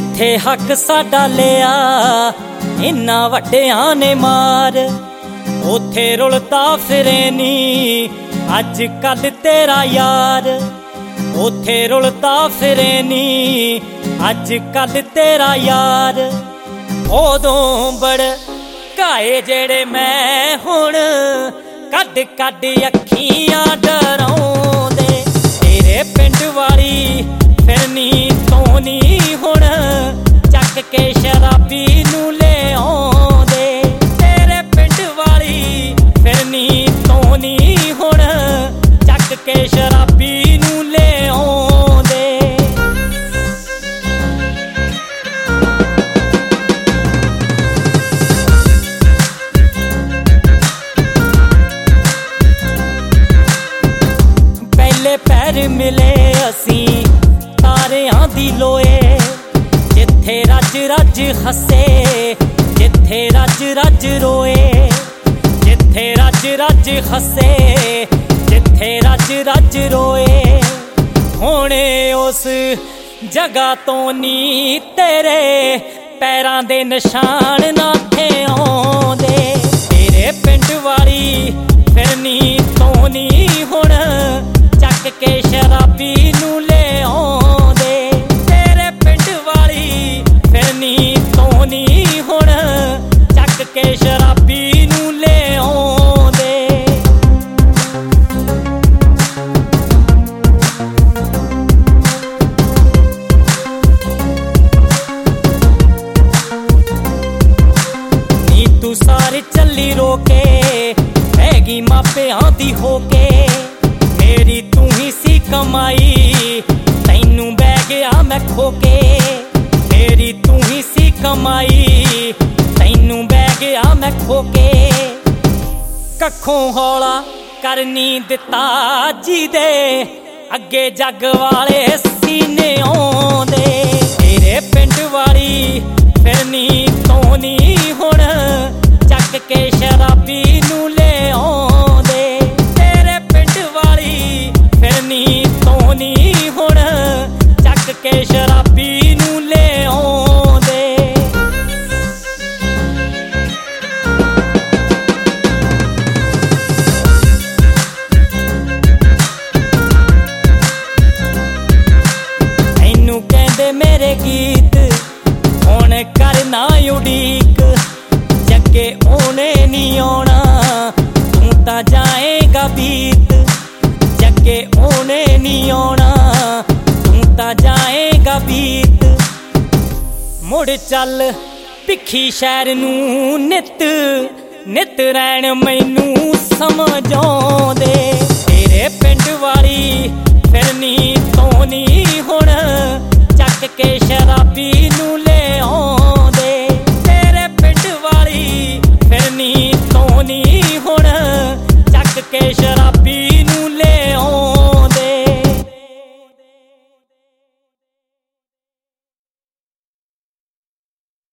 जिथे हक साडा लिया इन्ना वड्डियां ने मार, उथे रुलदा फिरे नी अज कल तेरा यार। उथे रुलदा फिरे नी अज कल तेरा यार। उदों बड़ काए जेड़े मैं हुण कड कड अखियां डराउंदे। तेरे पिंड वाली फिरनी तोनी हुण चक के शराबी नूं ले आउंदे। तेरे पिंड वाली फिरनी तोनी हुण चक के शराबी नूं ले आउंदे। पहले पैर मिले असीं तारियां दी लोए, जिथे रज रज हसे जिथे रज रज रोए। जिथे रज रज हसे जिथे रज रज रोए। होणे उस जगह तो नी तेरे पैरां दे निशान नाथे आउंदे। तेरे पिंड वाली फिरनी तोनी हुण चक के शराबी नूं ले आउंदे। तेरे पिंड वाली फिरनी तोनी हुण चक के शराबी नूं ले आउंदे। नी तू सारे चली रोके हैगी मापियां दी होके। मेरी तू ही सी कमाई तैनू बह गया मैं खोके। मेरी तू ही सी कमाई तैनू बह गया मैं खोके। कखों हौला करनी दिता जी दे अगे जग वाले सीने आउंदे। तेरे पिंड वाली फिरनी तोनी हुण चक के शराबी नूं ले आउंदे। तेरे पिंड वाली फिरनी तोनी हुण चक के शराबी नूं ले आउंदे। मैनू कहंदे मेरे गीत हुण करना उड़ीक। जगे ओने नी आउणा तू तां जाएगा बीत। जगे ओने नी आउणा तू तां जाएगा बीत। मुड़ चल भिखी शहर नूं नित नित रैण मैनू समझाउंदे। तेरे पिंड वाली फिरनी तोनी हुण चक के शराबी नूं ले आउंदे। तेरे पिंड वाली फिरनी तोनी हुण चक के शराबी